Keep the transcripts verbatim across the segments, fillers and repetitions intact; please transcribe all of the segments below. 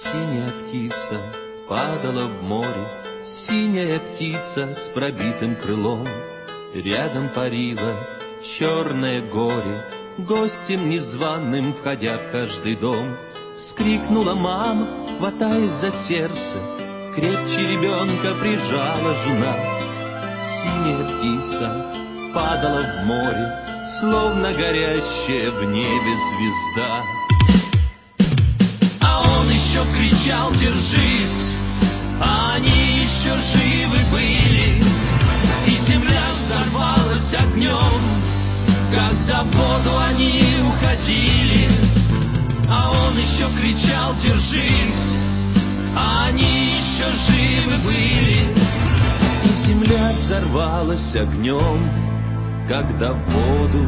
Синяя птица падала в море, синяя птица с пробитым крылом. Рядом парило черное горе, гостем незваным входя в каждый дом. Вскрикнула мама, хватаясь за сердце, крепче ребенка прижала жена. Синяя птица падала в море, словно горящая в небе звезда. А он еще кричал: держись, а они еще живы были. И земля взорвалась огнем, когда в воду они уходили. А он еще кричал: держись, а они еще живы были. И земля взорвалась огнем, когда в воду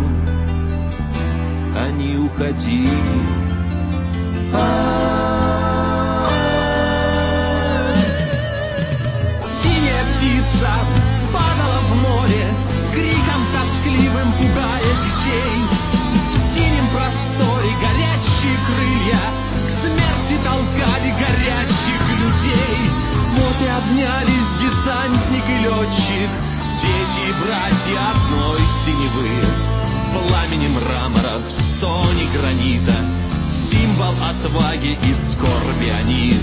они уходили. Синяя птица падала в море, криком тоскливым пугая детей. В синем просторе горящие крылья к смерти толкали горящих людей. Вот и обнялись десантник и летчик, дети и братья одной синевы. В пламени мрамора, в стоне гранита, символ отваги и скорби они.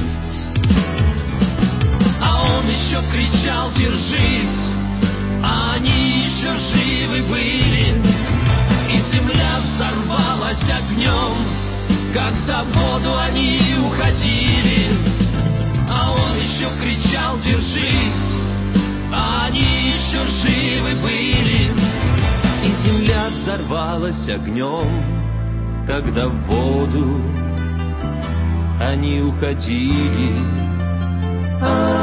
А он еще кричал: держись, а они еще живы были. И земля взорвалась огнем, когда в воду они уходили. А он еще кричал: держись, а они еще живы были. И земля взорвалась огнем, когда в воду они уходили.